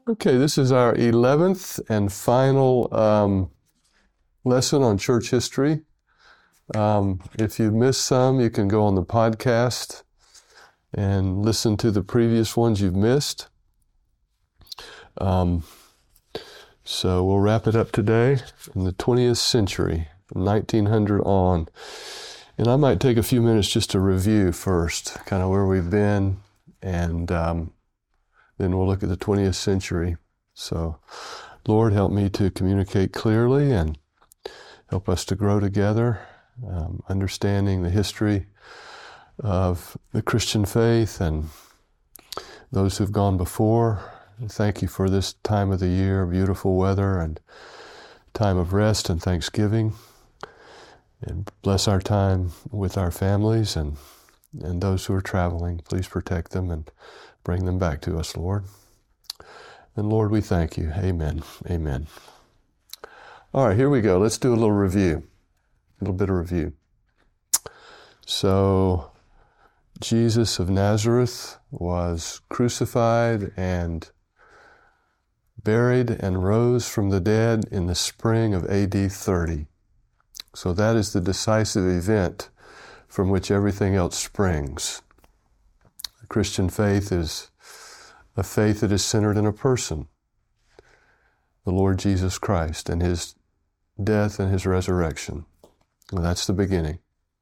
Okay, this is our 11th and final lesson on church history. If you've missed some, you can go on the podcast and listen to the previous ones you've missed. So we'll wrap it up today in the 20th century, 1900 on. And I might take a few minutes just to review first, kind of where we've been, and then we'll look at the 20th century. So, Lord, help me to communicate clearly and help us to grow together, understanding the history of the Christian faith and those who've gone before. And thank you for this time of the year, beautiful weather and time of rest and thanksgiving. And bless our time with our families and those who are traveling. Please protect them and bring them back to us, Lord. And Lord, we thank you. Amen. Amen. All right, here we go. Let's do a little review, a little bit of review. So, Jesus of Nazareth was crucified and buried and rose from the dead in the spring of AD 30. So that is the decisive event from which everything else springs. The Christian faith is a faith that is centered in a person, the Lord Jesus Christ, and His death and His resurrection. Well, that's the beginning.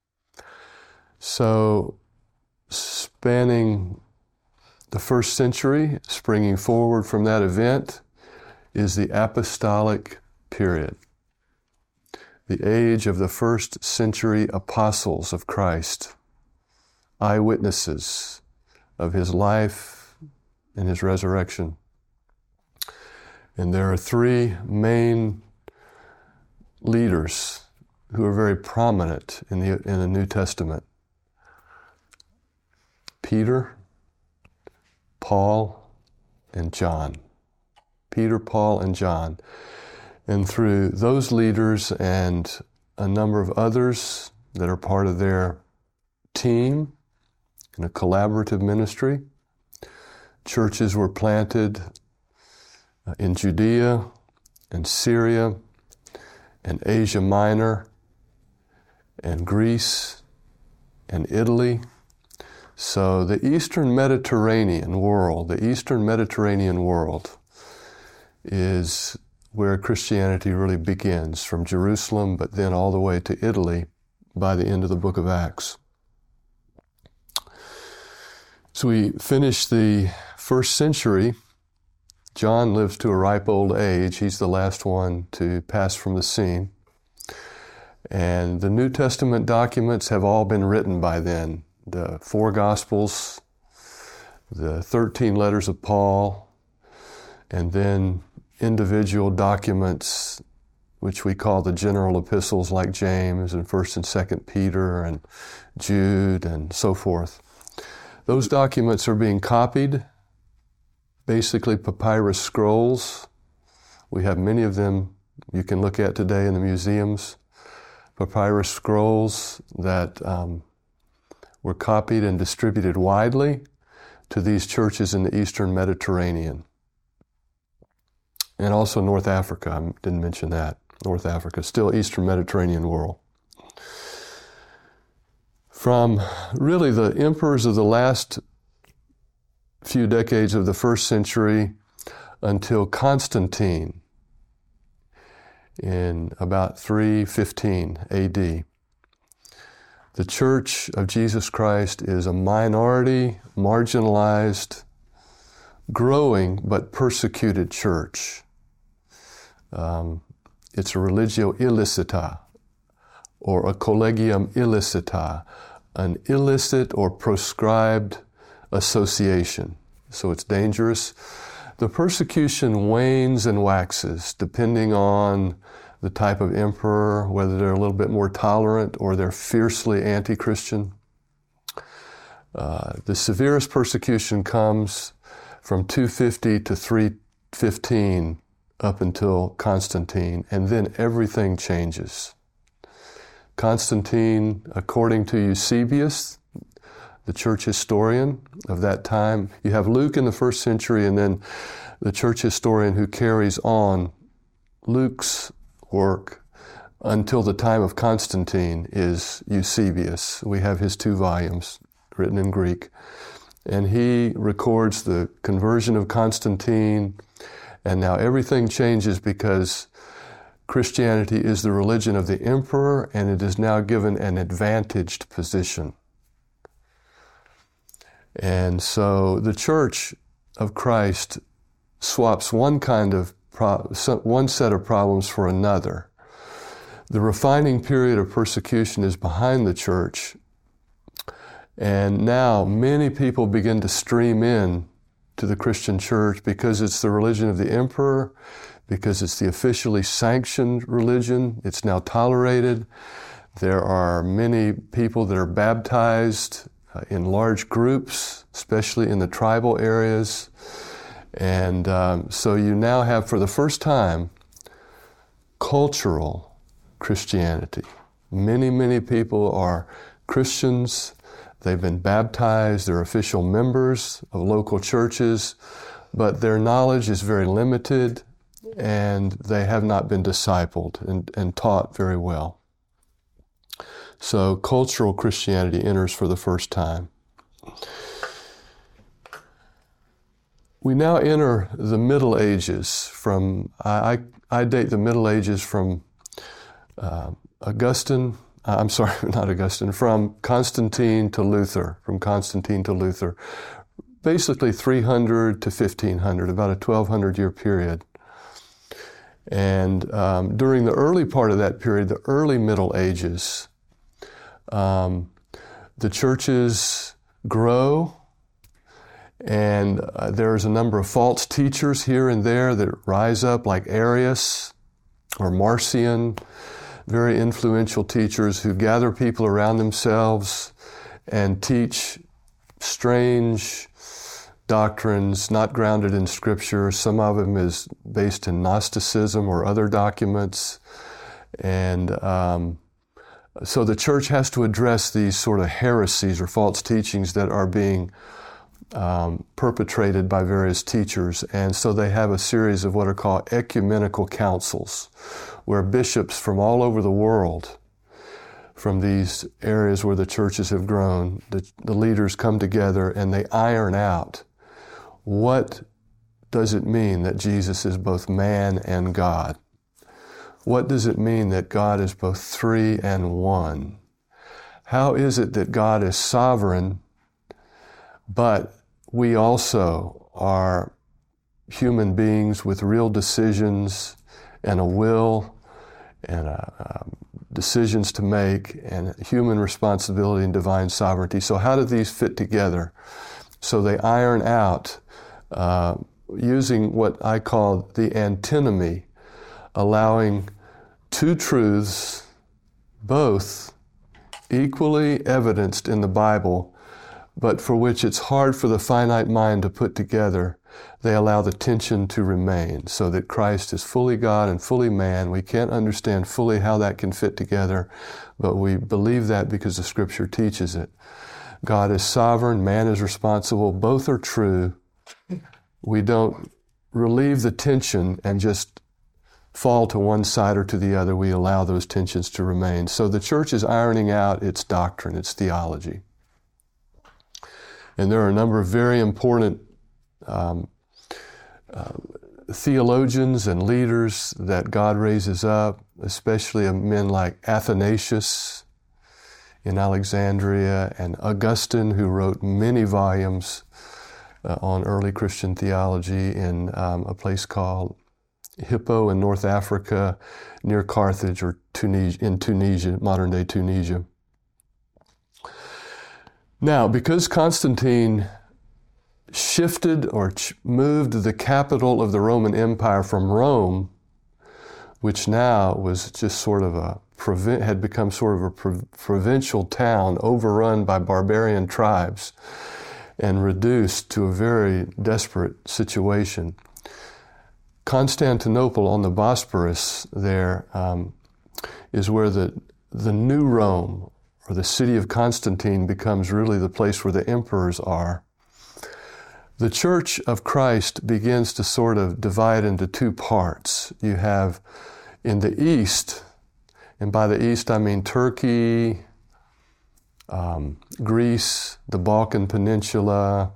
So, spanning the first century, springing forward from that event, is the apostolic period. The age of the first century apostles of Christ, eyewitnesses of His life and His resurrection. And there are three main leaders who are very prominent in the New Testament: Peter, Paul, and John. Peter, Paul, and John. And through those leaders and a number of others that are part of their team in a collaborative ministry, churches were planted in Judea and Syria and Asia Minor and Greece and Italy. So the Eastern Mediterranean world is where Christianity really begins, from Jerusalem, but then all the way to Italy by the end of the book of Acts. So we finish the first century. John lives to a ripe old age. He's the last one to pass from the scene. And the New Testament documents have all been written by then. The 4 Gospels, the 13 letters of Paul, and then individual documents, which we call the general epistles, like James and 1st and 2nd Peter and Jude and so forth. Those documents are being copied, basically papyrus scrolls. We have many of them you can look at today in the museums. Papyrus scrolls that were copied and distributed widely to these churches in the Eastern Mediterranean. And also North Africa, I didn't mention that. North Africa, still Eastern Mediterranean world. From really the emperors of the last few decades of the first century until Constantine in about 315 AD, the Church of Jesus Christ is a minority, marginalized, growing but persecuted church. It's a religio illicita, or a collegium illicita, an illicit or proscribed association. So it's dangerous. The persecution wanes and waxes depending on the type of emperor, whether they're a little bit more tolerant or they're fiercely anti-Christian. The severest persecution comes from 250 to 315 up until Constantine, and then everything changes. Constantine, according to Eusebius, the church historian of that time, you have Luke in the first century, and then the church historian who carries on Luke's work until the time of Constantine is Eusebius. We have his 2 volumes written in Greek. And he records the conversion of Constantine, and now everything changes because Christianity is the religion of the emperor, and it is now given an advantaged position. And so the Church of Christ swaps one set of problems for another. The refining period of persecution is behind the church, and now many people begin to stream in to the Christian church because it's the religion of the emperor, because it's the officially sanctioned religion. It's now tolerated. There are many people that are baptized in large groups, especially in the tribal areas. And so you now have, for the first time, cultural Christianity. Many, many people are Christians. They've been baptized. They're official members of local churches, but their knowledge is very limited, and they have not been discipled and taught very well. So cultural Christianity enters for the first time. We now enter the Middle Ages. I date the Middle Ages from from Constantine to Luther, basically 300 to 1500, about a 1200-year period. And during the early part of that period, the early Middle Ages, the churches grow, and there's a number of false teachers here and there that rise up, like Arius or Marcion, very influential teachers who gather people around themselves and teach strange doctrines not grounded in Scripture. Some of them is based in Gnosticism or other documents. And so the church has to address these sort of heresies or false teachings that are being perpetrated by various teachers. And so they have a series of what are called ecumenical councils, where bishops from all over the world, from these areas where the churches have grown, the leaders come together and they iron out what does it mean that Jesus is both man and God? What does it mean that God is both three and one? How is it that God is sovereign, but we also are human beings with real decisions and a will and decisions to make and human responsibility and divine sovereignty? So how do these fit together? So they iron out using what I call the antinomy, allowing two truths, both equally evidenced in the Bible, but for which it's hard for the finite mind to put together. They allow the tension to remain, so that Christ is fully God and fully man. We can't understand fully how that can fit together, but we believe that because the Scripture teaches it. God is sovereign, man is responsible, both are true. We don't relieve the tension and just fall to one side or to the other. We allow those tensions to remain. So the church is ironing out its doctrine, its theology. And there are a number of very important theologians and leaders that God raises up, especially men like Athanasius in Alexandria and Augustine, who wrote many volumes on early Christian theology in a place called Hippo in North Africa, near Carthage, or in Tunisia, modern-day Tunisia. Now, because Constantine shifted or moved the capital of the Roman Empire from Rome, which now was just sort of had become sort of a provincial town overrun by barbarian tribes and reduced to a very desperate situation. Constantinople on the Bosporus there is where the new Rome, or the city of Constantine, becomes really the place where the emperors are. The Church of Christ begins to sort of divide into two parts. You have in the East, and by the East I mean Turkey, Greece, the Balkan Peninsula,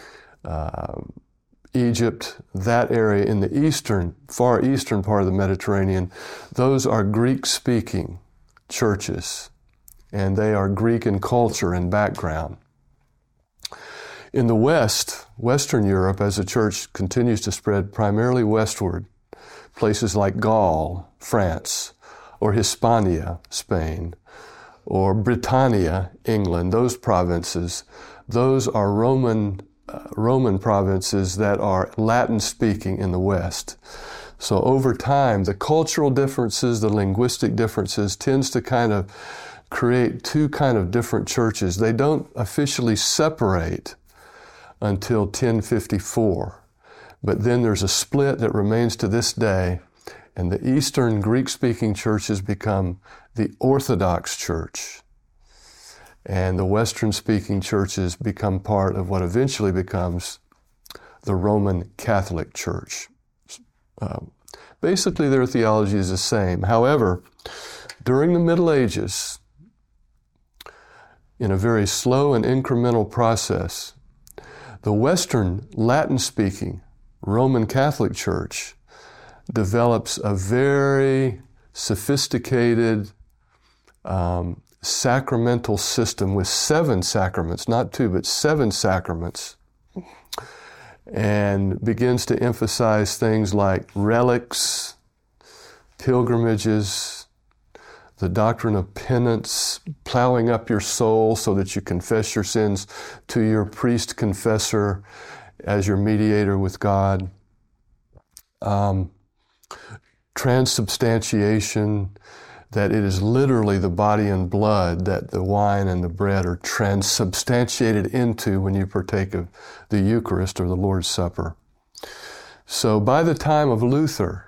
Egypt, that area in the far eastern part of the Mediterranean. Those are Greek-speaking churches, and they are Greek in culture and background. In the West, Western Europe, as the church continues to spread primarily westward, places like Gaul, France, or Hispania, Spain, or Britannia, England, those provinces, those are Roman provinces that are Latin-speaking in the West. So over time, the cultural differences, the linguistic differences tends to kind of create two kind of different churches. They don't officially separate until 1054. But then there's a split that remains to this day, and the Eastern Greek-speaking churches become the Orthodox Church, and the Western-speaking churches become part of what eventually becomes the Roman Catholic Church. Basically, their theology is the same. However, during the Middle Ages, in a very slow and incremental process, the Western Latin-speaking Roman Catholic Church develops a very sophisticated sacramental system with 7 sacraments, not 2, but 7 sacraments, and begins to emphasize things like relics, pilgrimages, the doctrine of penance, plowing up your soul so that you confess your sins to your priest confessor as your mediator with God. Transubstantiation, that it is literally the body and blood that the wine and the bread are transubstantiated into when you partake of the Eucharist or the Lord's Supper. So by the time of Luther,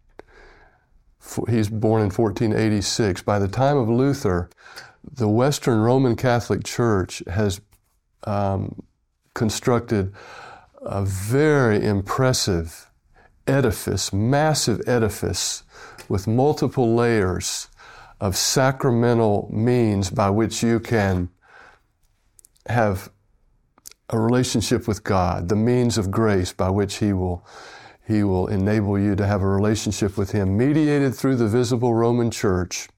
he's born in 1486, by the time of Luther, the Western Roman Catholic Church has constructed a very impressive edifice, massive edifice, with multiple layers of sacramental means by which you can have a relationship with God, the means of grace by which He will enable you to have a relationship with Him, mediated through the visible Roman Church.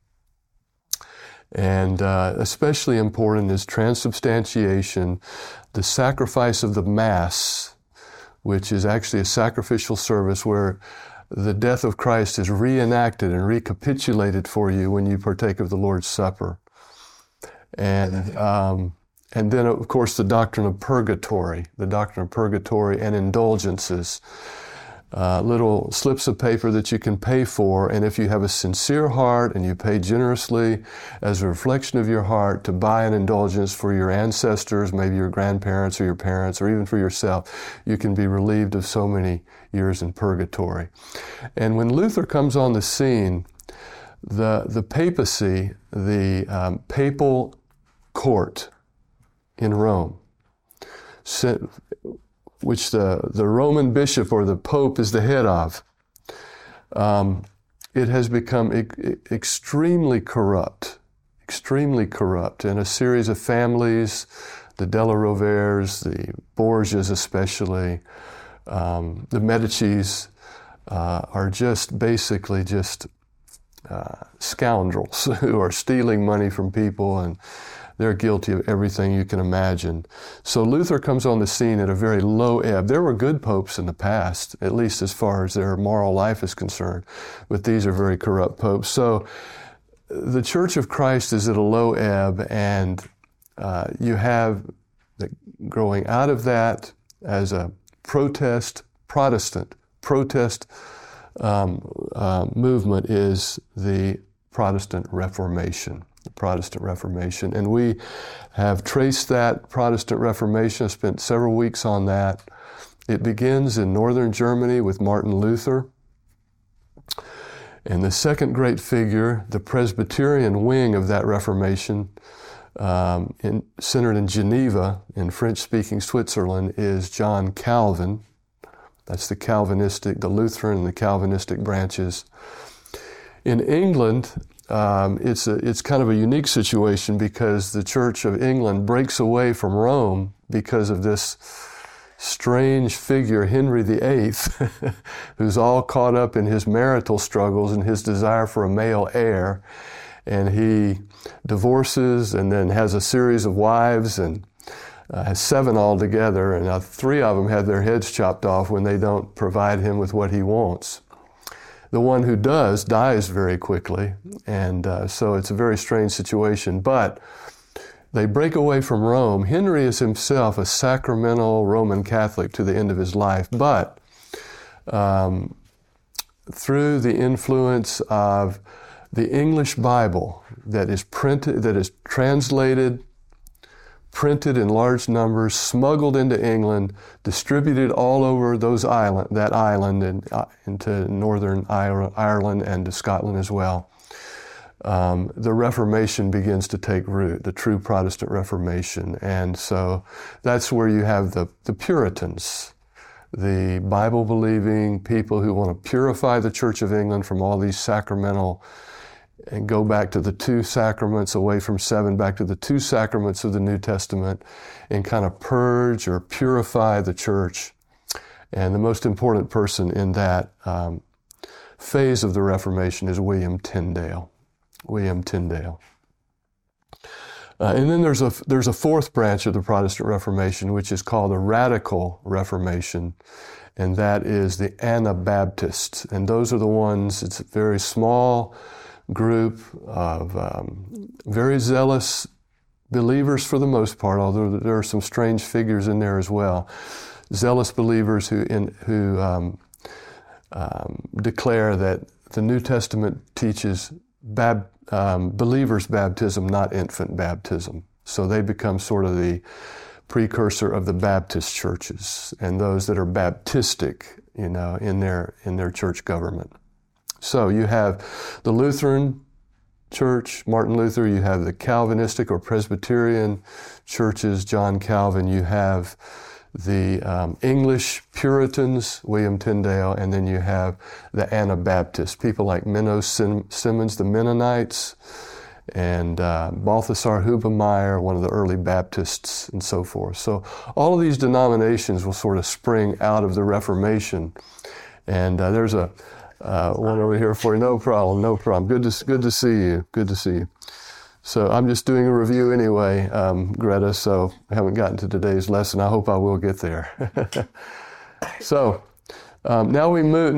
And especially important is transubstantiation, the sacrifice of the Mass, which is actually a sacrificial service where the death of Christ is reenacted and recapitulated for you when you partake of the Lord's Supper. And then, of course, the doctrine of purgatory and indulgences. Little slips of paper that you can pay for, and if you have a sincere heart and you pay generously as a reflection of your heart to buy an indulgence for your ancestors, maybe your grandparents or your parents, or even for yourself, you can be relieved of so many years in purgatory. And when Luther comes on the scene, the papacy, the papal court in Rome, which the Roman bishop or the pope is the head of, it has become extremely corrupt, and a series of families, the Della Roveres, the Borgias especially, the Medicis, are just basically scoundrels who are stealing money from people, and they're guilty of everything you can imagine. So Luther comes on the scene at a very low ebb. There were good popes in the past, at least as far as their moral life is concerned, but these are very corrupt popes. So the Church of Christ is at a low ebb, and you have growing out of that as a Protestant movement is the Protestant Reformation. And we have traced that Protestant Reformation. I spent several weeks on that. It begins in northern Germany with Martin Luther. And the second great figure, the Presbyterian wing of that Reformation, centered in Geneva in French-speaking Switzerland is John Calvin. That's the Lutheran and the Calvinistic branches. In England, it's kind of a unique situation because the Church of England breaks away from Rome because of this strange figure, Henry VIII, who's all caught up in his marital struggles and his desire for a male heir. And he divorces and then has a series of wives and has 7 altogether. And 3 of them have their heads chopped off when they don't provide him with what he wants. The one who does dies very quickly. And so it's a very strange situation. But they break away from Rome. Henry is himself a sacramental Roman Catholic to the end of his life. But through the influence of the English Bible that is translated, printed in large numbers, smuggled into England, distributed all over that island and into Northern Ireland and to Scotland as well. The Reformation begins to take root, the true Protestant Reformation. And so that's where you have the Puritans, the Bible-believing people who want to purify the Church of England from all these sacramental and go back to the 2 sacraments, away from 7, back to the 2 sacraments of the New Testament, and kind of purge or purify the church. And the most important person in that phase of the Reformation is William Tyndale. And then there's a 4th branch of the Protestant Reformation, which is called the Radical Reformation, and that is the Anabaptists. And those are the ones, it's a very small group of very zealous believers for the most part, although there are some strange figures in there as well. Zealous believers who declare that the New Testament teaches believers' baptism, not infant baptism. So they become sort of the precursor of the Baptist churches and those that are Baptistic, in their church government. So you have the Lutheran Church, Martin Luther, you have the Calvinistic or Presbyterian churches, John Calvin, you have the English Puritans, William Tyndale, and then you have the Anabaptists, people like Menno Simmons, the Mennonites, and Balthasar Hubemaier, one of the early Baptists, and so forth. So all of these denominations will sort of spring out of the Reformation. And there's one over here for you. No problem. Good to see you. So I'm just doing a review anyway, Greta, so I haven't gotten to today's lesson. I hope I will get there. So now we move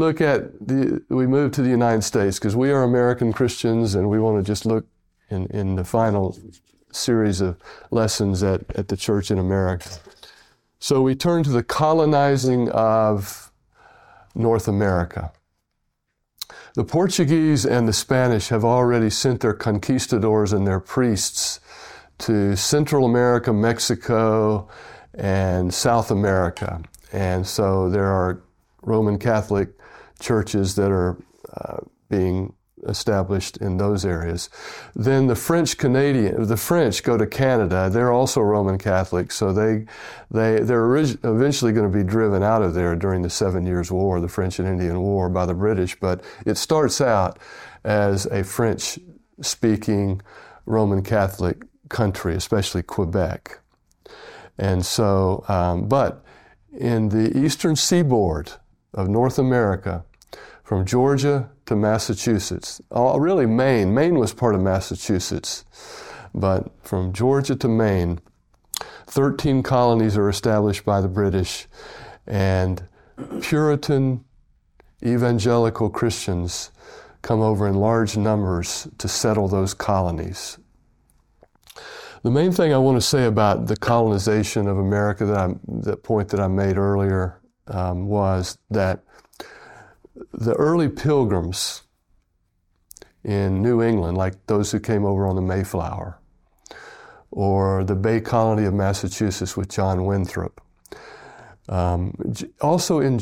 to the United States, because we are American Christians and we want to just look in the final series of lessons at the church in America. So we turn to the colonizing of North America. The Portuguese and the Spanish have already sent their conquistadors and their priests to Central America, Mexico, and South America. And so there are Roman Catholic churches that are being established in those areas. Then the French go to Canada. They're also Roman Catholic, so they're eventually going to be driven out of there during the 7 Years' War, the French and Indian War, by the British. But it starts out as a French-speaking Roman Catholic country, especially Quebec. And so, but in the eastern seaboard of North America, from Georgia to Massachusetts, really Maine was part of Massachusetts, but from Georgia to Maine, 13 colonies are established by the British, and Puritan evangelical Christians come over in large numbers to settle those colonies. The main thing I want to say about the colonization of America, that point that I made earlier, was that the early pilgrims in New England, like those who came over on the Mayflower, or the Bay Colony of Massachusetts with John Winthrop, also in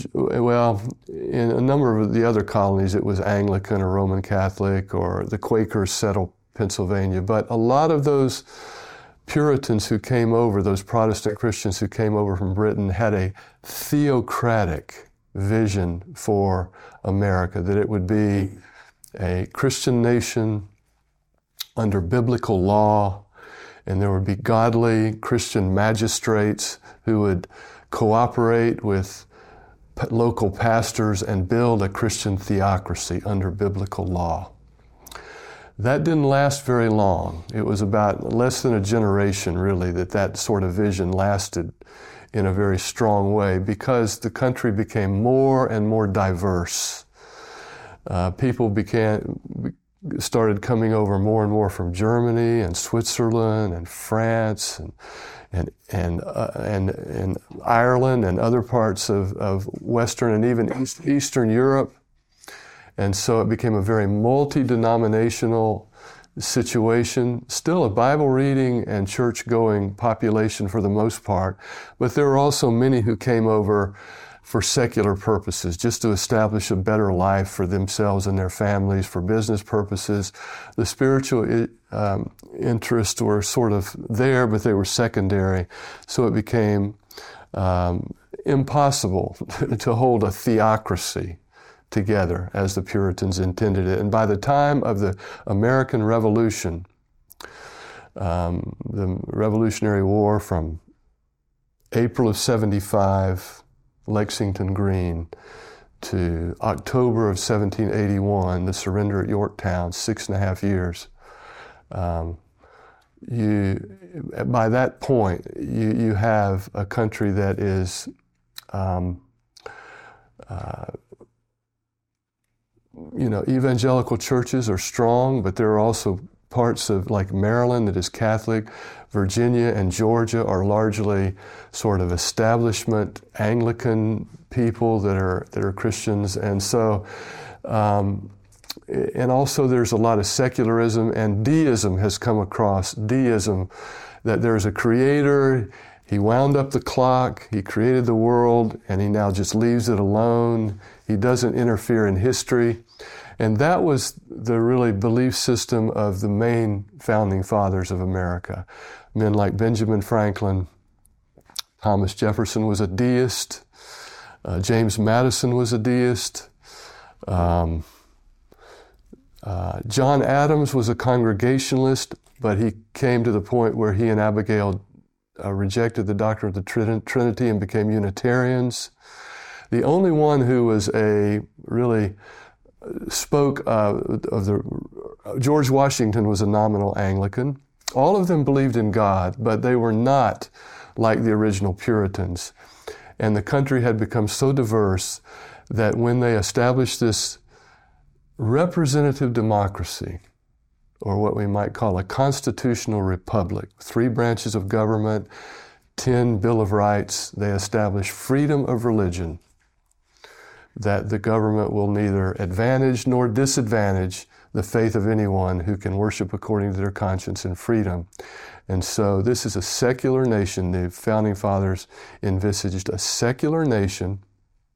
a number of the other colonies, it was Anglican or Roman Catholic, or the Quakers settled Pennsylvania. But a lot of those Puritans who came over, those Protestant Christians who came over from Britain, had a theocratic vision for America, that it would be a Christian nation under biblical law, and there would be godly Christian magistrates who would cooperate with local pastors and build a Christian theocracy under biblical law. That didn't last very long. It was about less than a generation, really, that sort of vision lasted in a very strong way, because the country became more and more diverse. People started coming over more and more from Germany and Switzerland and France and Ireland and other parts of Western and even Eastern Europe. And so it became a very multi-denominational situation, still a Bible reading and church-going population for the most part, but there were also many who came over for secular purposes, just to establish a better life for themselves and their families, for business purposes. The spiritual interests were sort of there, but they were secondary, so it became impossible to hold a theocracy together as the Puritans intended it. And by the time of the American Revolution, the Revolutionary War from April of 75, Lexington Green, to October of 1781, the surrender at Yorktown, 6.5 years, by that point, you have a country that is evangelical churches are strong, but there are also parts of like Maryland that is Catholic. Virginia and Georgia are largely sort of establishment Anglican people that are Christians. And so, and also there's a lot of secularism, and deism has come across. Deism, that there's a creator, he wound up the clock, he created the world, and he now just leaves it alone. He doesn't interfere in history. And that was the really belief system of the main founding fathers of America. Men like Benjamin Franklin, Thomas Jefferson was a deist, James Madison was a deist, John Adams was a Congregationalist, but he came to the point where he and Abigail rejected the doctrine of the Trinity and became Unitarians. The only one who was spoke George Washington was a nominal Anglican. All of them believed in God, but they were not like the original Puritans. And the country had become so diverse that when they established this representative democracy, or what we might call a constitutional republic, 3 branches of government, 10 Bill of Rights, they established freedom of religion, that the government will neither advantage nor disadvantage the faith of anyone who can worship according to their conscience in freedom. And so this is a secular nation. The Founding Fathers envisaged a secular nation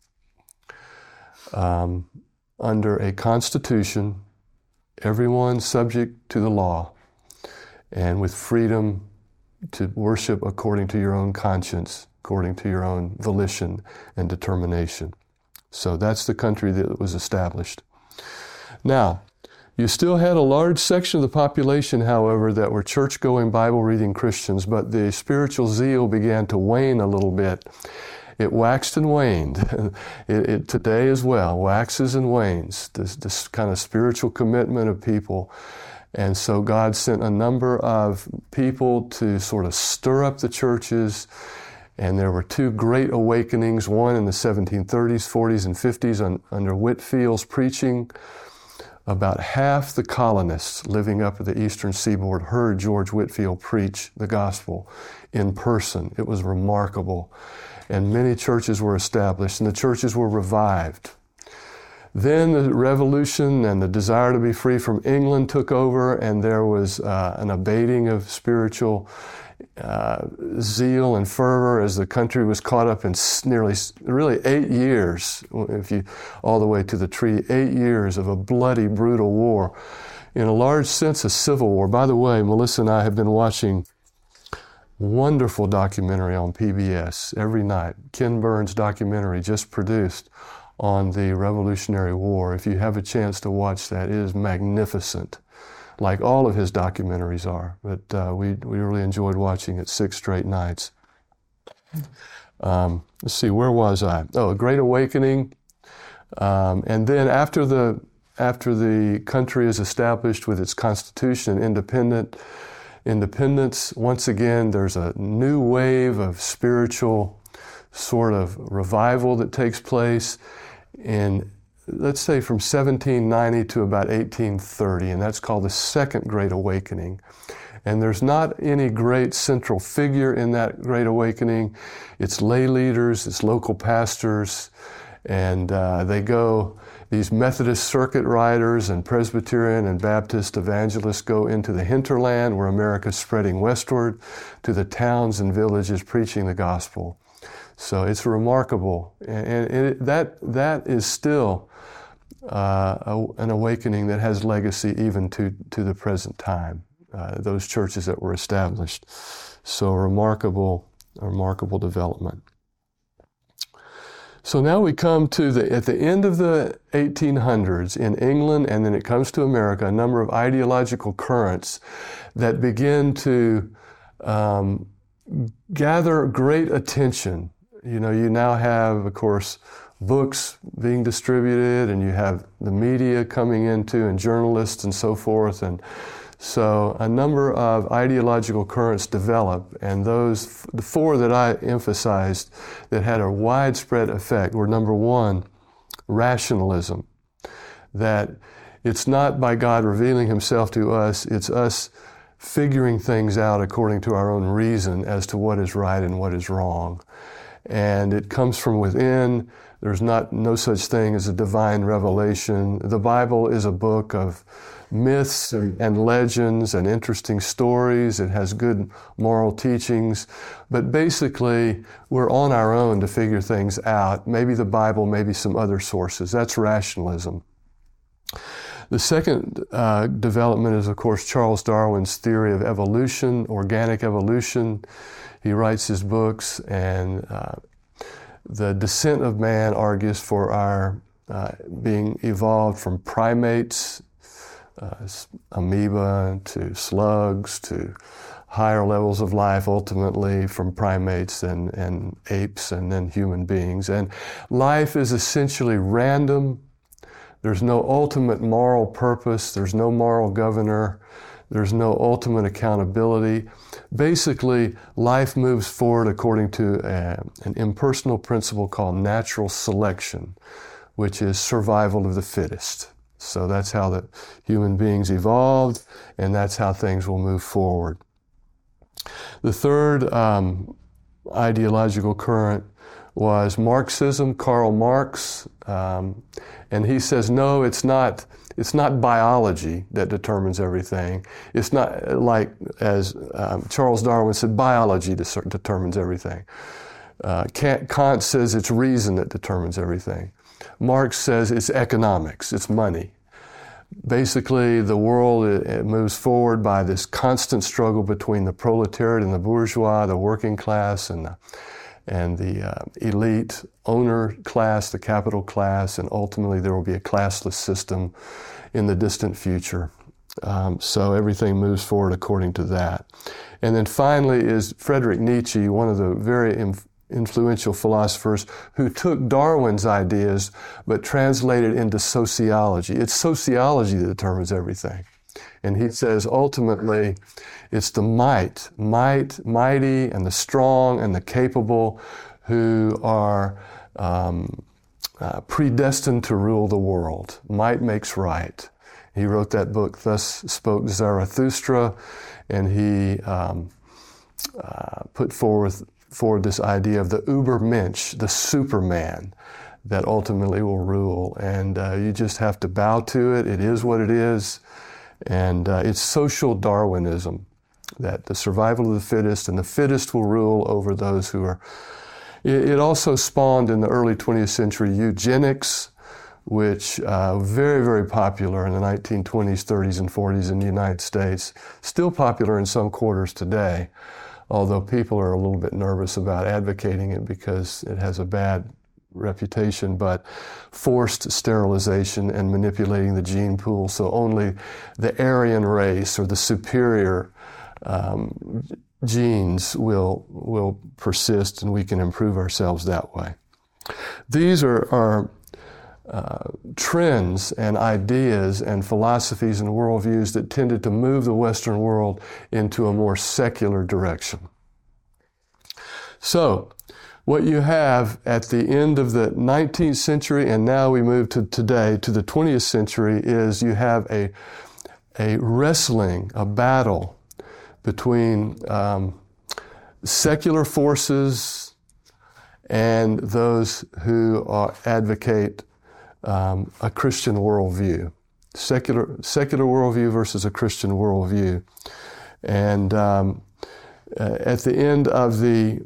under a constitution, everyone subject to the law, and with freedom to worship according to your own conscience, according to your own volition and determination. So that's the country that was established. Now, you still had a large section of the population, however, that were church-going, Bible-reading Christians, but the spiritual zeal began to wane a little bit. It waxed and waned. It today as well, waxes and wanes, this kind of spiritual commitment of people. And so God sent a number of people to sort of stir up the churches. And there were 2 great awakenings, one in the 1730s, 40s, and 50s under Whitfield's preaching. About half the colonists living up at the eastern seaboard heard George Whitfield preach the gospel in person. It was remarkable. And many churches were established, and the churches were revived. Then the revolution and the desire to be free from England took over, and there was an abating of spiritual zeal and fervor as the country was caught up in really 8 years, all the way to the treaty, 8 years of a bloody, brutal war. In a large sense, a civil war. By the way, Melissa and I have been watching wonderful documentary on PBS every night. Ken Burns' documentary just produced on the Revolutionary War. If you have a chance to watch that, it is magnificent, like all of his documentaries are. But we really enjoyed watching it 6 straight nights. Let's see, where was I? Oh, a Great Awakening. And then after the country is established with its constitution and independence, once again, there's a new wave of spiritual sort of revival that takes place in, let's say, from 1790 to about 1830, and that's called the Second Great Awakening. And there's not any great central figure in that Great Awakening. It's lay leaders, it's local pastors, and these Methodist circuit riders and Presbyterian and Baptist evangelists go into the hinterland where America's spreading westward to the towns and villages preaching the gospel. So it's remarkable. And that is still an awakening that has legacy even to the present time, those churches that were established. So remarkable development. So now we come at the end of the 1800s in England, and then it comes to America, a number of ideological currents that begin to gather great attention. You now have, of course, books being distributed, and you have the media coming into, and journalists and so forth. And so a number of ideological currents develop, and the 4 that I emphasized that had a widespread effect were, number 1, rationalism. That it's not by God revealing Himself to us, it's us figuring things out according to our own reason as to what is right and what is wrong. And it comes from within. There's no such thing as a divine revelation. The Bible is a book of myths and legends and interesting stories. It has good moral teachings. But basically, we're on our own to figure things out. Maybe the Bible, maybe some other sources. That's rationalism. The second development is, of course, Charles Darwin's theory of evolution, organic evolution. He writes his books, and the descent of man argues for our being evolved from primates, amoeba, to slugs, to higher levels of life, ultimately from primates and apes, and then human beings. And life is essentially random. There's no ultimate moral purpose. There's no moral governor. There's no ultimate accountability. Basically, life moves forward according to an impersonal principle called natural selection, which is survival of the fittest. So that's how the human beings evolved, and that's how things will move forward. The third ideological current was Marxism, Karl Marx, and he says, no, it's not biology that determines everything. It's not like, as Charles Darwin said, biology determines everything. Kant says it's reason that determines everything. Marx says it's economics, it's money. Basically, the world it moves forward by this constant struggle between the proletariat and the bourgeois, the working class and the elite owner class, the capital class, and ultimately there will be a classless system in the distant future. So everything moves forward according to that. And then finally is Friedrich Nietzsche, one of the very influential philosophers who took Darwin's ideas but translated into sociology. It's sociology that determines everything. And he says ultimately it's the mighty and the strong and the capable who are predestined to rule the world. Might makes right. He wrote that book, Thus Spoke Zarathustra, and he put forward this idea of the Übermensch, the Superman, that ultimately will rule. And you just have to bow to it. It is what it is. And it's social Darwinism. that the survival of the fittest, and the fittest will rule over those who are. It also spawned in the early 20th century eugenics, which very, very popular in the 1920s, 30s, and 40s in the United States. Still popular in some quarters today, although people are a little bit nervous about advocating it because it has a bad reputation, but forced sterilization and manipulating the gene pool so only the Aryan race or the superior genes will persist, and we can improve ourselves that way. These are trends and ideas and philosophies and worldviews that tended to move the Western world into a more secular direction. So, what you have at the end of the 19th century, and now we move to today, to the 20th century, is you have a wrestling, a battle between secular forces and those who advocate a Christian worldview. Secular worldview versus a Christian worldview. And at the end of the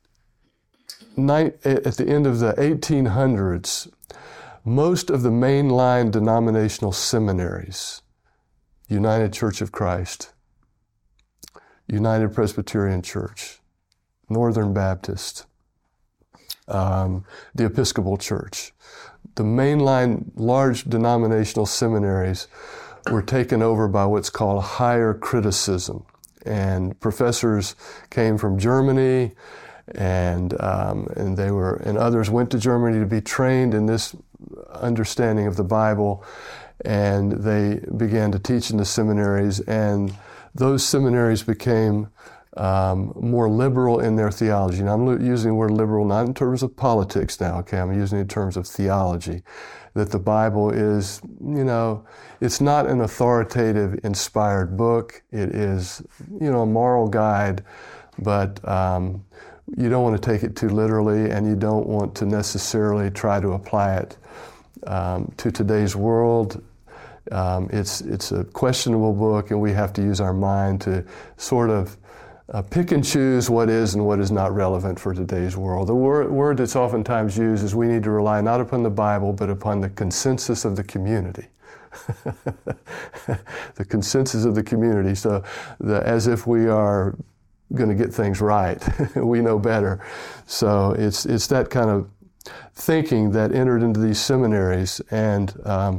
1800s, most of the mainline denominational seminaries, United Church of Christ, United Presbyterian Church, Northern Baptist, the Episcopal Church, the mainline large denominational seminaries were taken over by what's called higher criticism. And professors came from Germany, and others went to Germany to be trained in this understanding of the Bible, and they began to teach in the seminaries, and those seminaries became more liberal in their theology. And I'm using the word liberal not in terms of politics now, okay? I'm using it in terms of theology. That the Bible is, it's not an authoritative, inspired book. It is, a moral guide, but you don't want to take it too literally, and you don't want to necessarily try to apply it to today's world. It's a questionable book, and we have to use our mind to sort of pick and choose what is and what is not relevant for today's world. The word that's oftentimes used is we need to rely not upon the Bible, but upon the consensus of the community. The consensus of the community. So as if we are going to get things right. We know better. So it's that kind of thinking that entered into these seminaries. And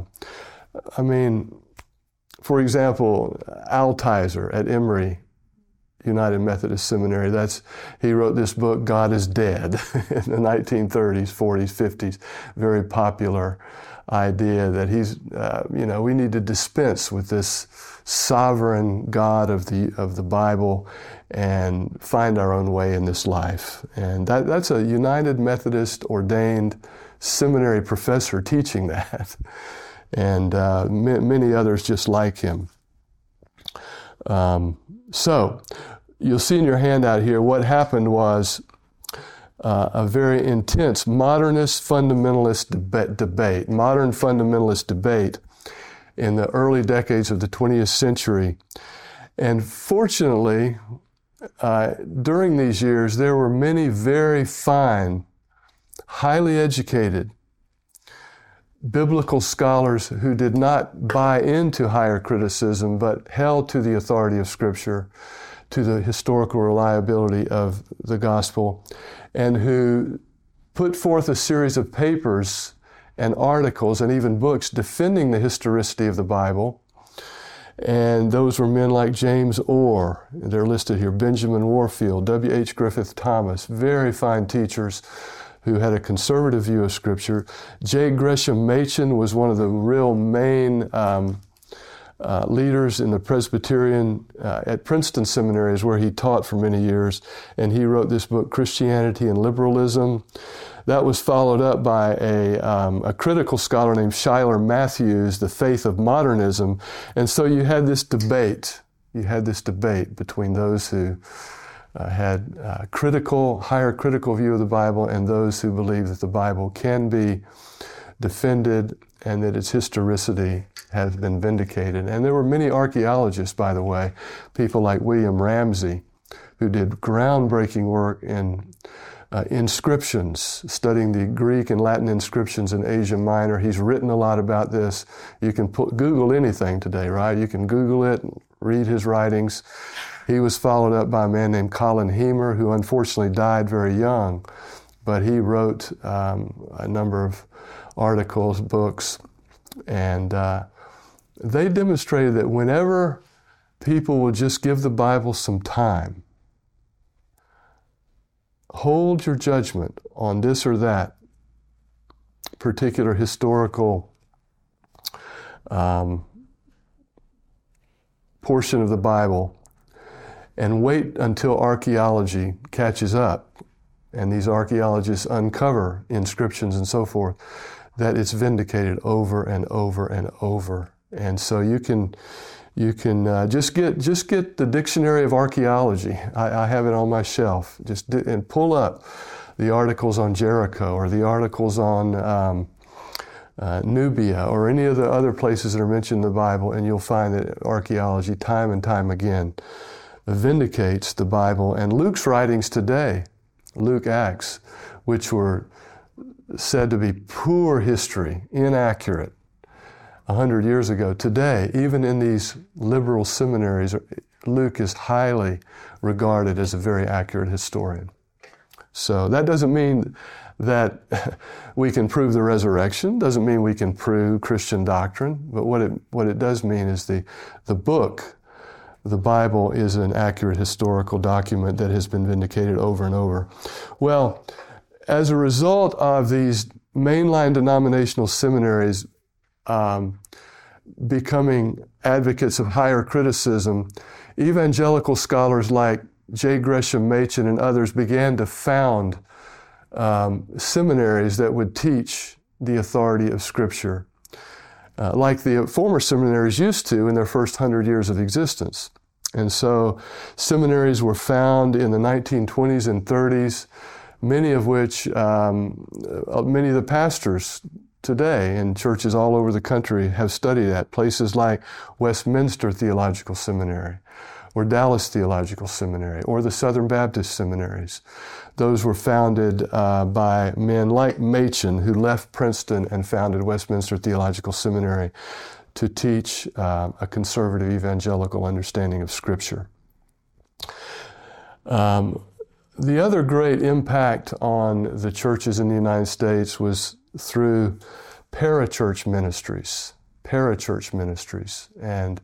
for example, Altizer at Emory United Methodist Seminary, he wrote this book, God is Dead, in the 1930s, 40s, 50s, very popular idea that we need to dispense with this sovereign God of the Bible and find our own way in this life. And that's a United Methodist ordained seminary professor teaching that, and many others just like him. So, you'll see in your handout here, what happened was a very intense modern fundamentalist debate in the early decades of the 20th century. And fortunately, during these years, there were many very fine, highly educated biblical scholars who did not buy into higher criticism, but held to the authority of Scripture, to the historical reliability of the gospel, and who put forth a series of papers and articles and even books defending the historicity of the Bible. And those were men like James Orr, they're listed here, Benjamin Warfield, W.H. Griffith Thomas, very fine teachers who had a conservative view of Scripture. J. Gresham Machen was one of the real main leaders in the Presbyterian at Princeton Seminaries, where he taught for many years, and he wrote this book, Christianity and Liberalism. That was followed up by a critical scholar named Schuyler Matthews, The Faith of Modernism. And so you had this debate. Between those who had a higher critical view of the Bible and those who believe that the Bible can be defended and that its historicity has been vindicated. And there were many archaeologists, by the way, people like William Ramsey, who did groundbreaking work in inscriptions, studying the Greek and Latin inscriptions in Asia Minor. He's written a lot about this. You can Google anything today, right? You can Google it, read his writings. He was followed up by a man named Colin Heemer, who unfortunately died very young, but he wrote a number of articles, books, and they demonstrated that whenever people will just give the Bible some time, hold your judgment on this or that particular historical portion of the Bible, and wait until archaeology catches up and these archaeologists uncover inscriptions and so forth, that it's vindicated over and over and over. And so you can just get the Dictionary of Archaeology. I have it on my shelf. And pull up the articles on Jericho or the articles on Nubia or any of the other places that are mentioned in the Bible, and you'll find that archaeology, time and time again, vindicates the Bible. And Luke's writings today, Luke Acts, which were said to be poor history, inaccurate 100 years ago, today, even in these liberal seminaries, Luke is highly regarded as a very accurate historian. So that doesn't mean that we can prove the resurrection, doesn't mean we can prove Christian doctrine, but what it does mean is the book, the Bible, is an accurate historical document that has been vindicated over and over. Well, as a result of these mainline denominational seminaries becoming advocates of higher criticism, evangelical scholars like J. Gresham Machen and others began to found seminaries that would teach the authority of Scripture, like the former seminaries used to in their first 100 years of existence. And so seminaries were found in the 1920s and 30s, many of which, many of the pastors today in churches all over the country have studied at, places like Westminster Theological Seminary, or Dallas Theological Seminary, or the Southern Baptist seminaries. Those were founded by men like Machen, who left Princeton and founded Westminster Theological Seminary to teach a conservative evangelical understanding of Scripture. The other great impact on the churches in the United States was through parachurch ministries, and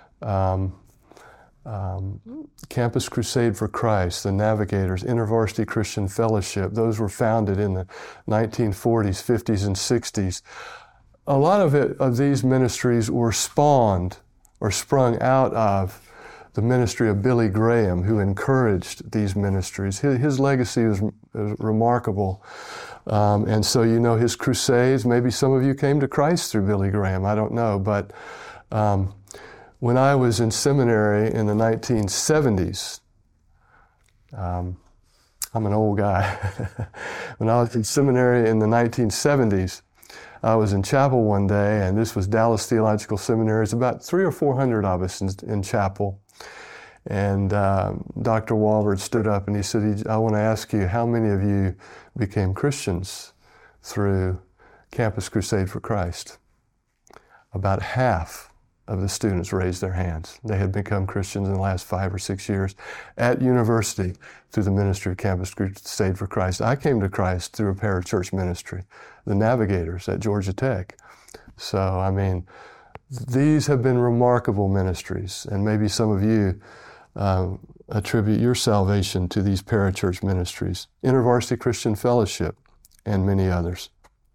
Campus Crusade for Christ, the Navigators, InterVarsity Christian Fellowship. Those were founded in the 1940s, 50s, and 60s. A lot of these ministries were spawned or sprung out of the ministry of Billy Graham, who encouraged these ministries. His legacy is remarkable. And so you know his crusades. Maybe some of you came to Christ through Billy Graham. I don't know. But when I was in seminary in the 1970s, I'm an old guy. When I was in seminary in the 1970s, I was in chapel one day, and this was Dallas Theological Seminary. It's about 300 or 400 of us in chapel. And Dr. Walvoord stood up and he said, I want to ask you, how many of you became Christians through Campus Crusade for Christ? About half of the students raised their hands. They had become Christians in the last 5 or 6 years at university through the ministry of Campus Crusade for Christ. I came to Christ through a parachurch ministry, the Navigators at Georgia Tech. So, I mean, these have been remarkable ministries, and maybe some of you attribute your salvation to these parachurch ministries, InterVarsity Christian Fellowship, and many others.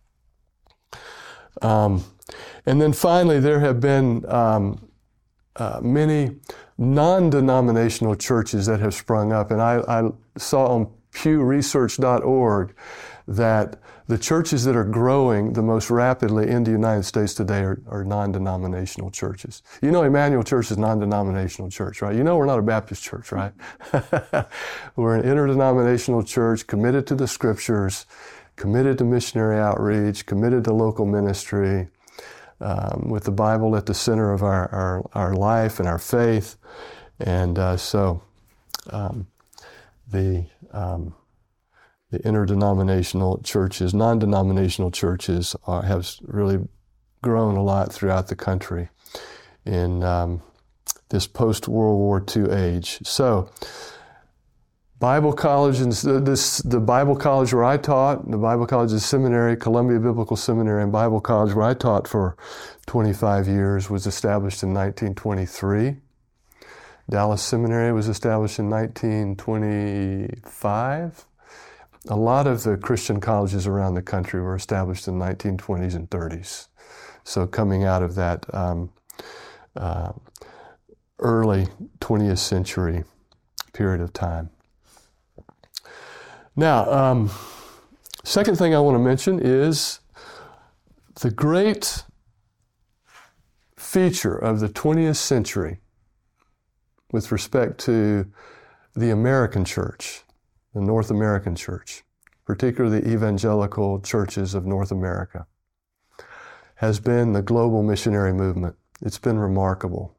And then finally, there have been many non-denominational churches that have sprung up. And I saw on pewresearch.org that the churches that are growing the most rapidly in the United States today are non-denominational churches. You know, Emmanuel Church is a non-denominational church, right? You know we're not a Baptist church, right? We're an interdenominational church committed to the Scriptures, committed to missionary outreach, committed to local ministry. with the Bible at the center of our life and our faith. And so the interdenominational churches, non-denominational churches have really grown a lot throughout the country in this post-World War II age. So Bible college, and the Bible college where I taught, the Bible college is seminary, Columbia Biblical Seminary and Bible College, where I taught for 25 years, was established in 1923. Dallas Seminary was established in 1925. A lot of the Christian colleges around the country were established in the 1920s and 30s. So coming out of that early 20th century period of time. Now, second thing I want to mention is the great feature of the 20th century with respect to the American church, the North American church, particularly the evangelical churches of North America, has been the global missionary movement. It's been remarkable.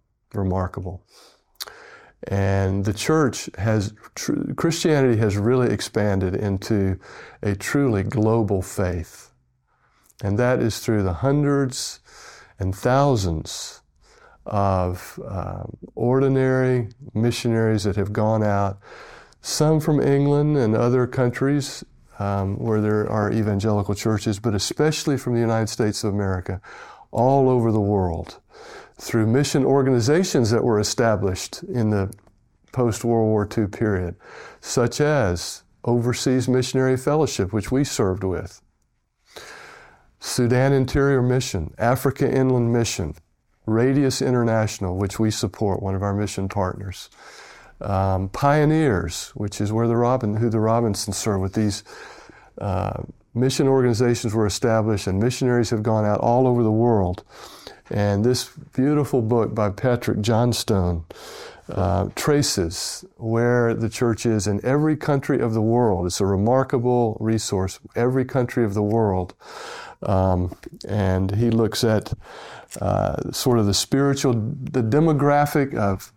And the church Christianity has really expanded into a truly global faith. And that is through the hundreds and thousands of ordinary missionaries that have gone out, some from England and other countries where there are evangelical churches, but especially from the United States of America, all over the world, through mission organizations that were established in the post-World War II period, such as Overseas Missionary Fellowship, which we served with, Sudan Interior Mission, Africa Inland Mission, Radius International, which we support, one of our mission partners, Pioneers, which is who the Robinsons serve with. These mission organizations were established, and missionaries have gone out all over the world. And this beautiful book by Patrick Johnstone traces where the church is in every country of the world. It's a remarkable resource, every country of the world. And he looks at sort of the demographic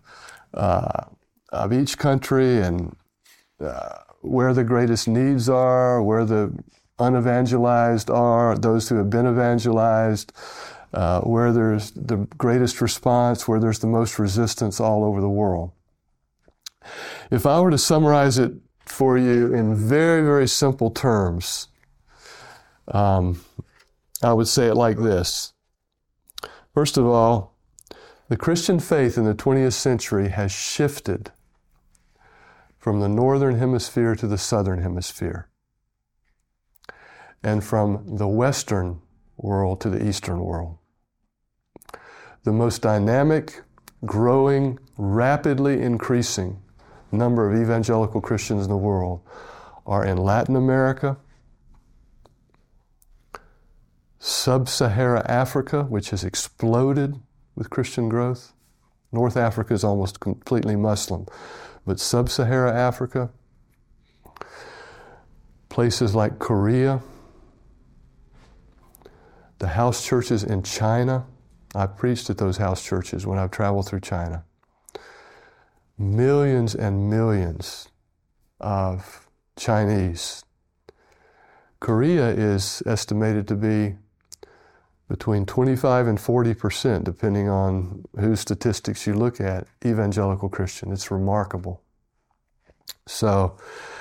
of each country, and where the greatest needs are, where the unevangelized are, those who have been evangelized, where there's the greatest response, where there's the most resistance all over the world. If I were to summarize it for you in very, very simple terms, I would say it like this. First of all, the Christian faith in the 20th century has shifted from the northern hemisphere to the southern hemisphere, and from the Western world to the Eastern world. The most dynamic, growing, rapidly increasing number of evangelical Christians in the world are in Latin America, Sub-Saharan Africa, which has exploded with Christian growth. North Africa is almost completely Muslim, but Sub-Saharan Africa, places like Korea, the house churches in China. I preached at those house churches when I've traveled through China. Millions and millions of Chinese. Korea is estimated to be between 25 and 40%, depending on whose statistics you look at, evangelical Christian. It's remarkable. So,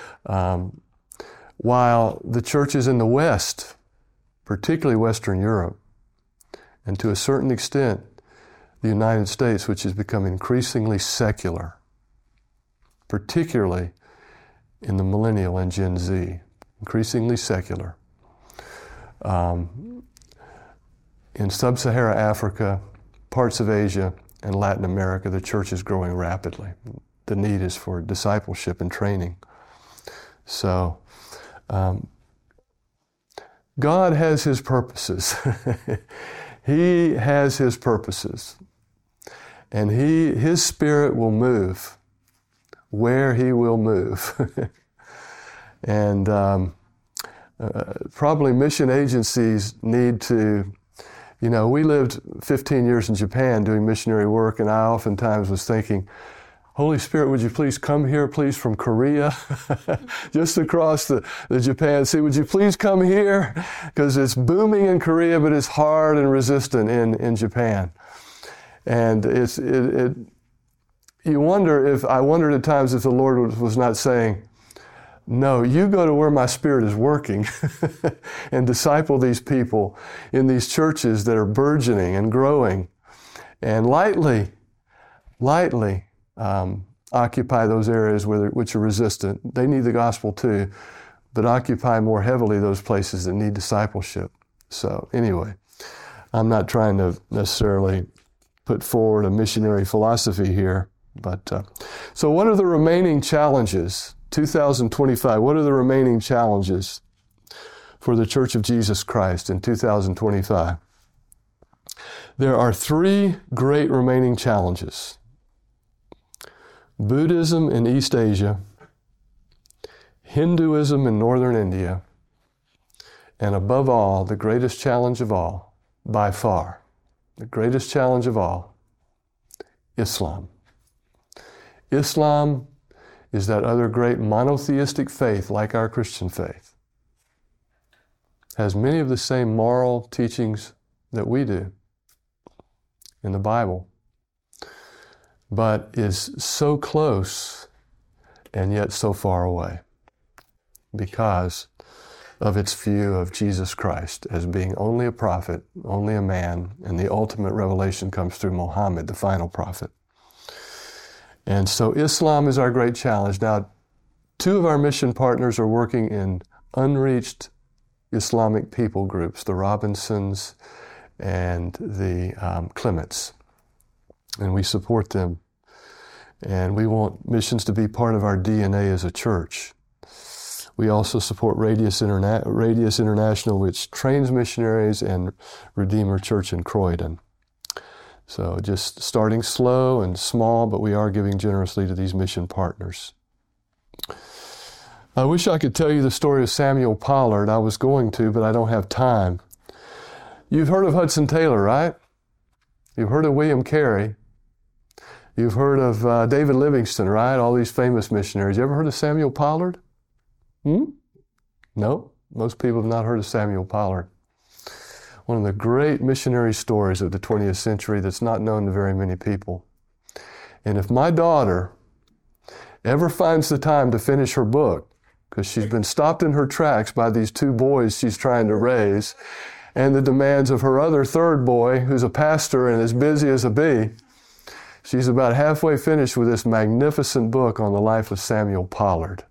while the churches in the West, particularly Western Europe, and to a certain extent, the United States, which has become increasingly secular, particularly in the millennial and Gen Z, increasingly secular. In Sub-Saharan Africa, parts of Asia, and Latin America, the church is growing rapidly. The need is for discipleship and training. So, God has His purposes. He has His purposes. And His Spirit will move where He will move. And probably mission agencies need to You know, we lived 15 years in Japan doing missionary work, and I oftentimes was thinking, Holy Spirit, would you please come here, please, from Korea, just across the Japan Sea. Would you please come here? Because it's booming in Korea, but it's hard and resistant in Japan. And I wondered at times if the Lord was not saying, no, you go to where my Spirit is working and disciple these people in these churches that are burgeoning and growing, and lightly occupy those areas which are resistant. They need the gospel too, but occupy more heavily those places that need discipleship. So anyway, I'm not trying to necessarily put forward a missionary philosophy here, but so what are the remaining challenges? 2025, what are the remaining challenges for the Church of Jesus Christ in 2025? There are 3 great remaining challenges. Buddhism in East Asia, Hinduism in Northern India, and above all, the greatest challenge of all, by far, the greatest challenge of all, Islam. Islam is that other great monotheistic faith like our Christian faith. Has many of the same moral teachings that we do in the Bible, but is so close and yet so far away because of its view of Jesus Christ as being only a prophet, only a man, and the ultimate revelation comes through Muhammad, the final prophet. And so Islam is our great challenge. Now, 2 of our mission partners are working in unreached Islamic people groups, the Robinsons and the Clements. And we support them. And we want missions to be part of our DNA as a church. We also support Radius International, which trains missionaries, and Redeemer Church in Croydon. So just starting slow and small, but we are giving generously to these mission partners. I wish I could tell you the story of Samuel Pollard. I was going to, but I don't have time. You've heard of Hudson Taylor, right? You've heard of William Carey. You've heard of David Livingstone, right? All these famous missionaries. You ever heard of Samuel Pollard? No, most people have not heard of Samuel Pollard. One of the great missionary stories of the 20th century that's not known to very many people. And if my daughter ever finds the time to finish her book, because she's been stopped in her tracks by these 2 boys she's trying to raise, and the demands of her other 3rd boy, who's a pastor and as busy as a bee, she's about halfway finished with this magnificent book on the life of Samuel Pollard.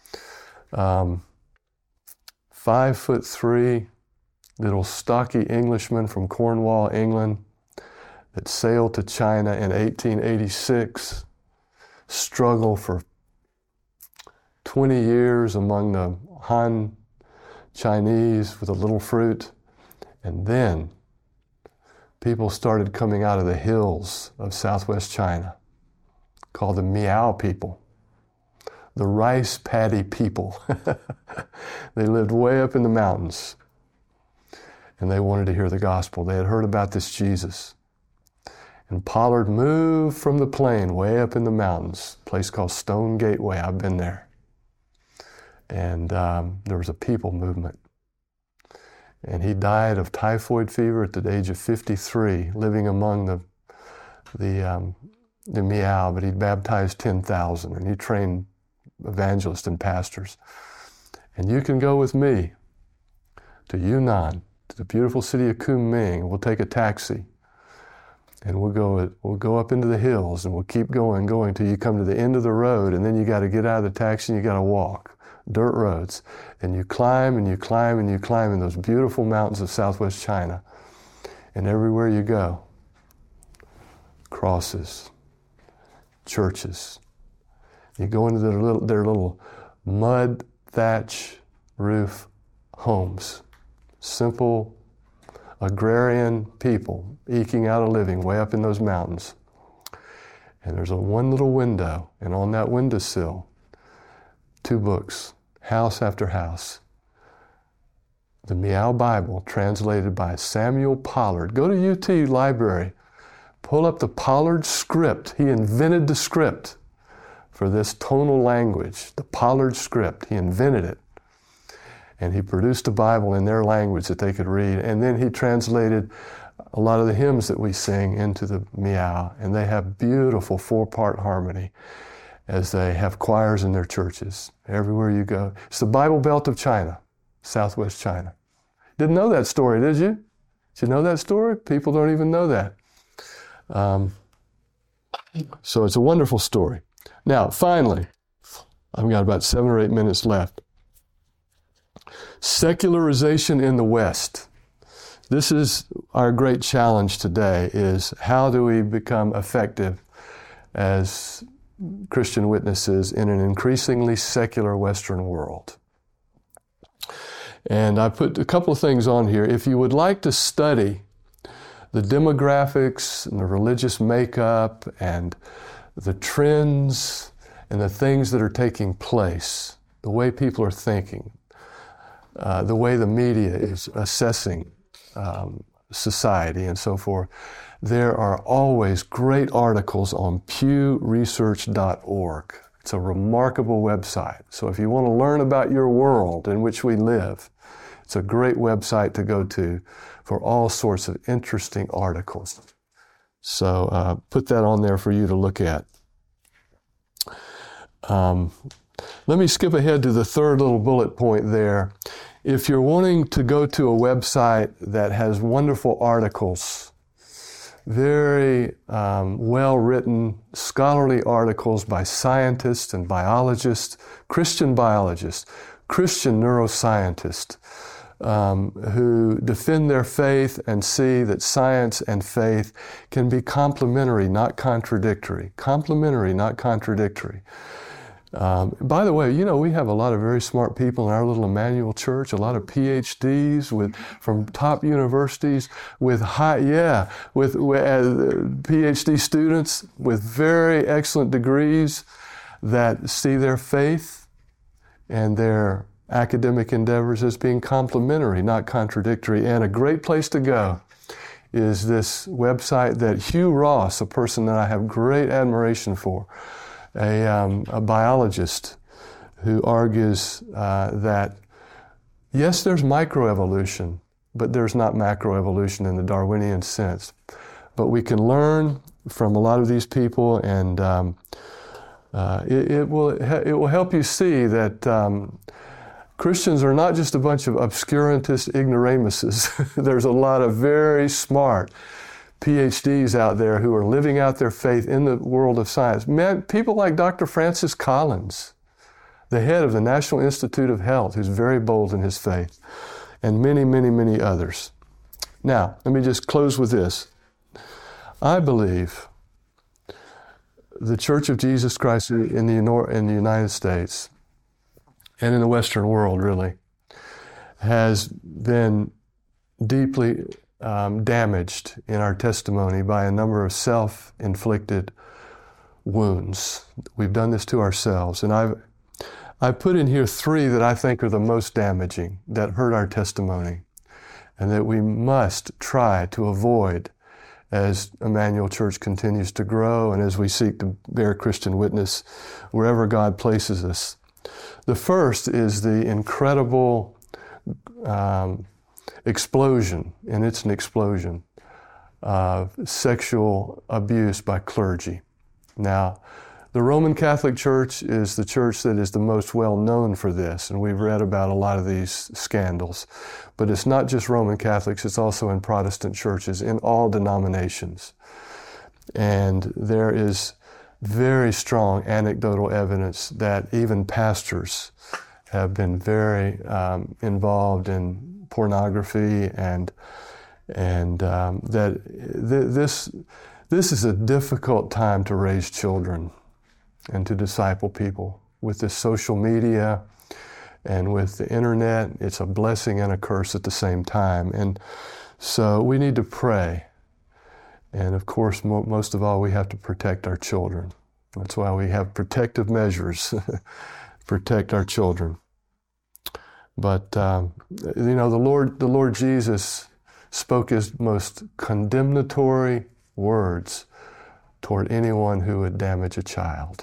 5'3", little stocky Englishman from Cornwall, England, that sailed to China in 1886, struggled for 20 years among the Han Chinese with a little fruit, and then people started coming out of the hills of southwest China, called the Miao people, the rice paddy people. They lived way up in the mountains. And they wanted to hear the gospel. They had heard about this Jesus. And Pollard moved from the plain way up in the mountains, a place called Stone Gateway. I've been there. And there was a people movement. And he died of typhoid fever at the age of 53, living among the Miao, but he'd baptized 10,000, and he trained evangelists and pastors. And you can go with me to Yunnan, to the beautiful city of Kunming. We'll take a taxi, and we'll go up into the hills, and we'll keep going till you come to the end of the road, and then you got to get out of the taxi and you got to walk dirt roads, and you climb and you climb and you climb in those beautiful mountains of southwest China, and everywhere you go, crosses, churches. You go into their little mud thatch roof homes. Simple agrarian people eking out a living way up in those mountains. And there's one little window, and on that windowsill, 2 books, house after house. The Meow Bible, translated by Samuel Pollard. Go to UT Library, pull up the Pollard script. He invented the script for this tonal language, the Pollard script. He invented it. And he produced a Bible in their language that they could read. And then he translated a lot of the hymns that we sing into the Meow. And they have beautiful 4-part harmony as they have choirs in their churches. Everywhere you go. It's the Bible Belt of China, Southwest China. Didn't know that story, did you? Did you know that story? People don't even know that. So it's a wonderful story. Now, finally, I've got about 7 or 8 minutes left. Secularization in the West. This is our great challenge today, is how do we become effective as Christian witnesses in an increasingly secular Western world? And I put a couple of things on here. If you would like to study the demographics and the religious makeup and the trends and the things that are taking place, the way people are thinking, the way the media is assessing society and so forth, there are always great articles on pewresearch.org. It's a remarkable website. So if you want to learn about your world in which we live, it's a great website to go to for all sorts of interesting articles. So put that on there for you to look at. Let me skip ahead to the third little bullet point there. If you're wanting to go to a website that has wonderful articles, very well-written scholarly articles by scientists and biologists, Christian neuroscientists, who defend their faith and see that science and faith can be complementary, not contradictory. Complementary, not contradictory. By the way, you know, we have a lot of very smart people in our little Emmanuel Church, a lot of PhDs from top universities with PhD students with very excellent degrees that see their faith and their academic endeavors as being complementary, not contradictory. And a great place to go is this website that Hugh Ross, a person that I have great admiration for, a biologist who argues that, yes, there's microevolution, but there's not macroevolution in the Darwinian sense. But we can learn from a lot of these people, and it will help you see that Christians are not just a bunch of obscurantist ignoramuses. There's a lot of very smart PhDs out there who are living out their faith in the world of science. People like Dr. Francis Collins, the head of the National Institute of Health, who's very bold in his faith, and many, many, many others. Now, let me just close with this. I believe the Church of Jesus Christ in the United States and in the Western world, really, has been deeply damaged in our testimony by a number of self-inflicted wounds. We've done this to ourselves. And I've put in here 3 that I think are the most damaging, that hurt our testimony, and that we must try to avoid as Emmanuel Church continues to grow and as we seek to bear Christian witness wherever God places us. The first is the incredible explosion, and it's an explosion, of sexual abuse by clergy. Now, the Roman Catholic Church is the church that is the most well known for this, and we've read about a lot of these scandals. But it's not just Roman Catholics, it's also in Protestant churches, in all denominations. And there is very strong anecdotal evidence that even pastors have been very involved in pornography, and that this is a difficult time to raise children and to disciple people. With this social media and with the internet, it's a blessing and a curse at the same time. And so we need to pray. And of course, most of all, we have to protect our children. That's why we have protective measures, protect our children. But the Lord Jesus spoke his most condemnatory words toward anyone who would damage a child.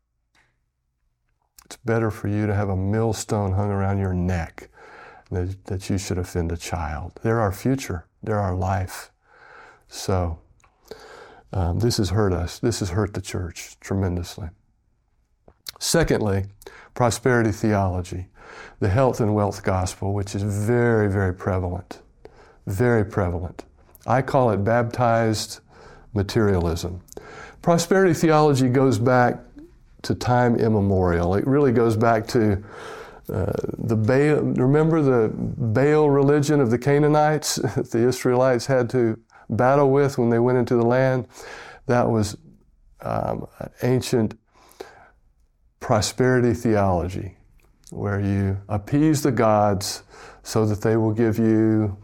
It's better for you to have a millstone hung around your neck than that you should offend a child. They're our future. They're our life. So this has hurt us. This has hurt the church tremendously. Secondly, prosperity theology, the health and wealth gospel, which is very, very prevalent. Very prevalent. I call it baptized materialism. Prosperity theology goes back to time immemorial. It really goes back to the Baal. Remember the Baal religion of the Canaanites that the Israelites had to battle with when they went into the land? That was ancient prosperity theology, where you appease the gods so that they will give you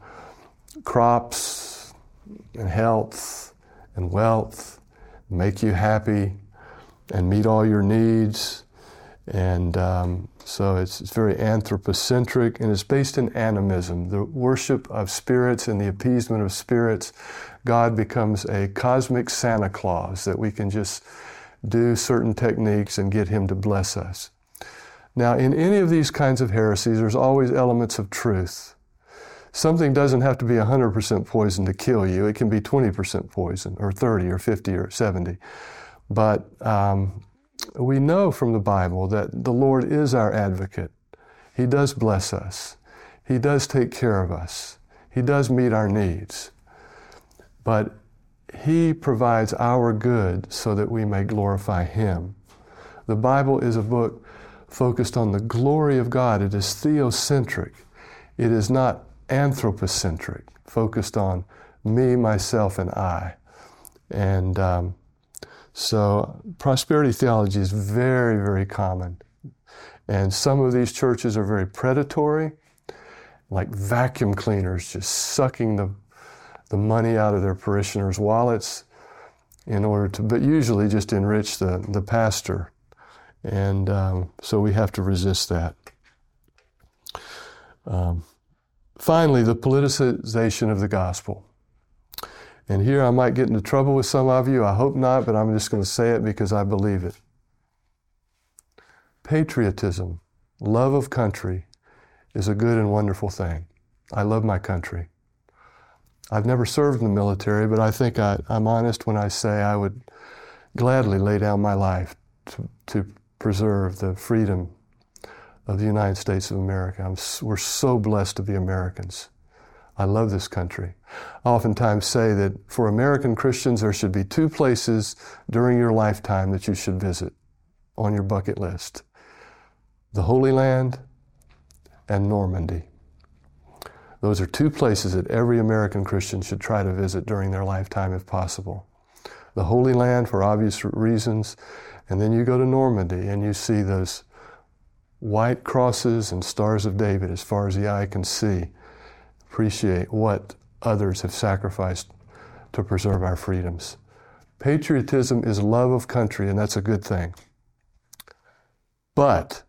crops and health and wealth, make you happy and meet all your needs. And so it's very anthropocentric, and it's based in animism, the worship of spirits and the appeasement of spirits. God becomes a cosmic Santa Claus that we can just do certain techniques and get him to bless us. Now, in any of these kinds of heresies, there's always elements of truth. Something doesn't have to be 100% poison to kill you. It can be 20% poison, or 30, or 50, or 70. But we know from the Bible that the Lord is our advocate. He does bless us. He does take care of us. He does meet our needs. But he provides our good so that we may glorify him. The Bible is a book focused on the glory of God. It is theocentric. It is not anthropocentric, focused on me, myself, and I. And so prosperity theology is very, very common. And some of these churches are very predatory, like vacuum cleaners, just sucking the money out of their parishioners' wallets in order to, but usually just enrich the pastor. And so we have to resist that. Finally, the politicization of the gospel. And here I might get into trouble with some of you. I hope not, but I'm just going to say it because I believe it. Patriotism, love of country, is a good and wonderful thing. I love my country. I've never served in the military, but I think I'm honest when I say I would gladly lay down my life to preserve the freedom of the United States of America. We're so blessed to be Americans. I love this country. I oftentimes say that for American Christians, there should be 2 places during your lifetime that you should visit on your bucket list: the Holy Land and Normandy. Those are 2 places that every American Christian should try to visit during their lifetime if possible. The Holy Land for obvious reasons, and then you go to Normandy and you see those white crosses and stars of David as far as the eye can see. Appreciate what others have sacrificed to preserve our freedoms. Patriotism is love of country, and that's a good thing. But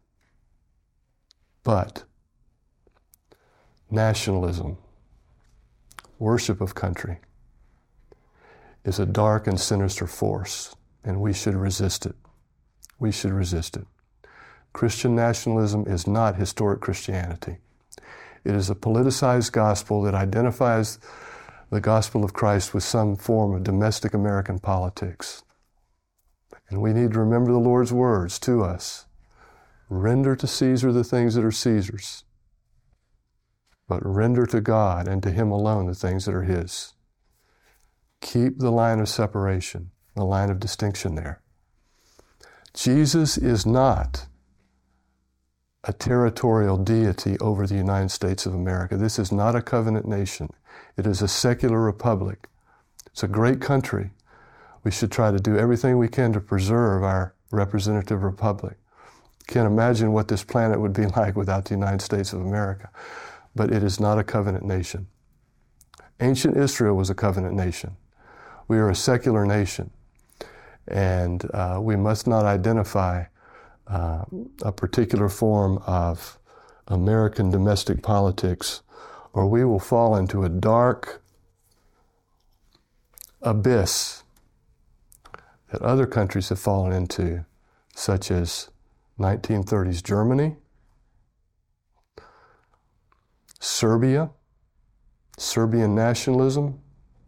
nationalism, worship of country, is a dark and sinister force, and we should resist it. We should resist it. Christian nationalism is not historic Christianity. It is a politicized gospel that identifies the gospel of Christ with some form of domestic American politics. And we need to remember the Lord's words to us. Render to Caesar the things that are Caesar's, but render to God and to him alone the things that are his. Keep the line of separation, the line of distinction there. Jesus is not a territorial deity over the United States of America. This is not a covenant nation. It is a secular republic. It's a great country. We should try to do everything we can to preserve our representative republic. Can't imagine what this planet would be like without the United States of America. But it is not a covenant nation. Ancient Israel was a covenant nation. We are a secular nation. And we must not identify a particular form of American domestic politics, or we will fall into a dark abyss that other countries have fallen into, such as 1930s Germany, Serbia, Serbian nationalism,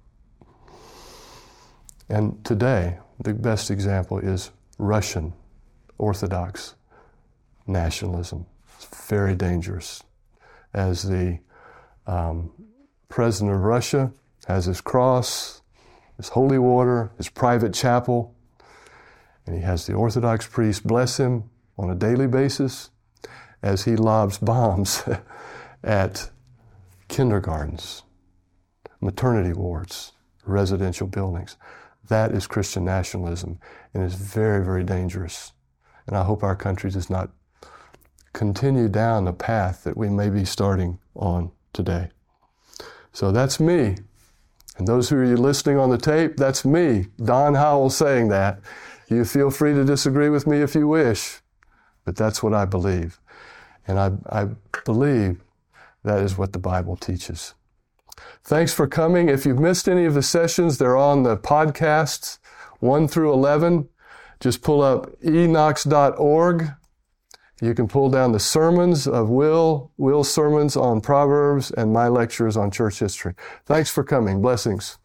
and today the best example is Russian Orthodox nationalism. It's very dangerous. As the president of Russia has his cross, his holy water, his private chapel, and he has the Orthodox priest bless him on a daily basis as he lobs bombs at kindergartens, maternity wards, residential buildings. That is Christian nationalism, and it's very, very dangerous. And I hope our country does not continue down the path that we may be starting on today. So that's me. And those who are listening on the tape, that's me, Don Howell, saying that. You feel free to disagree with me if you wish, but that's what I believe. And I believe that is what the Bible teaches. Thanks for coming. If you've missed any of the sessions, they're on the podcasts, 1 through 11. Just pull up enox.org. You can pull down the sermons of Will's sermons on Proverbs and my lectures on church history. Thanks for coming. Blessings.